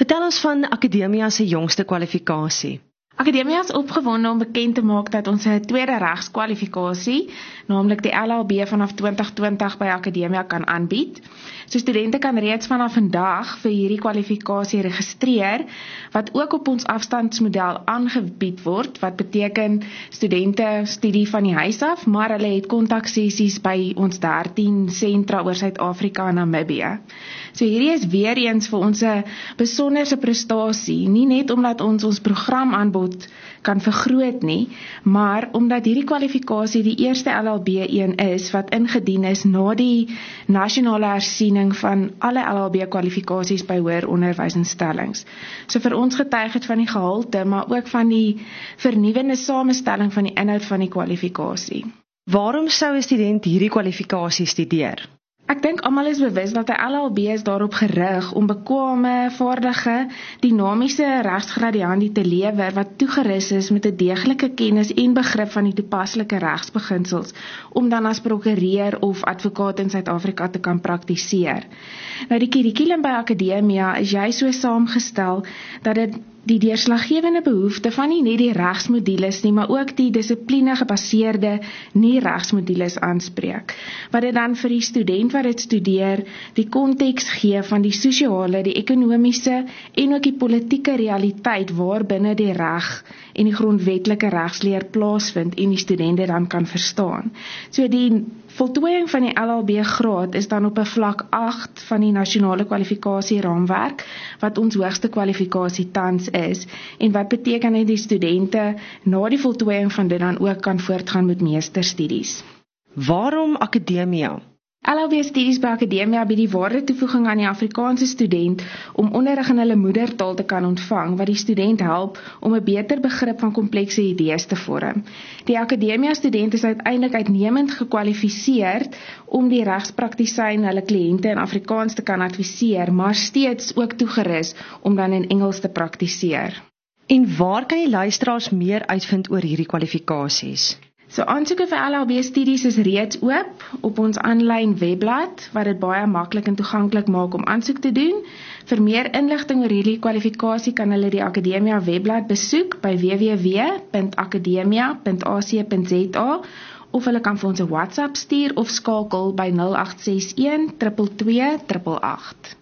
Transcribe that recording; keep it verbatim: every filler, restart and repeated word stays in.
Vertel ons van Akademia se jongste kwalifikasie. Akademia is opgewonde om bekend te maak dat ons 'n tweede regskwalifikasie, naamlik die L L B vanaf twintig twintig by Akademia kan aanbied. So studente kan reeds vanaf vandag vir hierdie kwalifikasie registreer, wat ook op ons afstandsmodel aangebied word, wat beteken studente studie van die huis af, maar hulle het kontaksessies by ons dertien sentra oor Suid-Afrika en Namibië. So hierdie is weer eens vir ons 'n besonderse prestasie, nie net omdat ons ons programaanbod kan vergroot nie, maar omdat hierdie kwalifikasie die eerste L L B een is wat ingedien is na die nasionale hersiening van alle L L B kwalifikasies by hoër onderwysinstellings. So vir ons getuig het van die gehalte, maar ook van die vernuwende samestelling van die inhoud van die kwalifikasie. Waarom sou 'n student hierdie kwalifikasie studeer? Ek dink almal is bewus dat 'n L L B is daarop gerig om bekwame, vaardige, dinamiese regsgradiënte te lewer wat toegerus is met 'n deeglike kennis en begrip van die toepaslike regsbeginsels om dan as prokureur of advokaat in Suid-Afrika te kan praktiseer. Nou die kurrikulum by Akademia is jy so saamgestel dat dit die deurslaggewende behoefte van nie net die regsmodules nie, maar ook die dissipline gebaseerde nie regsmodules aanspreek, wat dit dan vir die student wat dit studeer, die konteks gee van die sosiale, die ekonomiese en ook die politieke realiteit waarbinne die reg en die grondwetlike regsleer plaasvind en die studente dan kan verstaan. So die voltooiing van die L L B graad is dan op 'n vlak agt van die nasionale kwalifikasie raamwerk, wat ons hoogste kwalifikasie tans is, en wat beteken dat die studente na die voltooiing van dit dan ook kan voortgaan met meesterstudies. Waarom Akademia? L L B studies by Akademia bied die waarde toevoeging aan die Afrikaanse student om onderrig in hulle moedertaal te kan ontvang, wat die student help om 'n beter begrip van komplekse idees te vorm. Die Akademia student is uiteindelik uitnemend gekwalifiseer om die regspraktisyn hulle kliënte in Afrikaans te kan adviseer, maar steeds ook toegerus om dan in Engels te praktiseer. En waar kan die luisteraars meer uitvind oor hierdie kwalifikasies? So aansoeke vir L L B studies is reeds oop op ons aanlyn webblad, wat dit baie maklik en toeganklik maak om aansoek te doen. Vir meer inligting oor hierdie kwalifikasie kan hulle die Akademia webblad besoek by w w w punt akademia punt a c punt z a of hulle kan vir ons 'n WhatsApp stuur of skakel by nul agt ses een twee twee twee agt agt.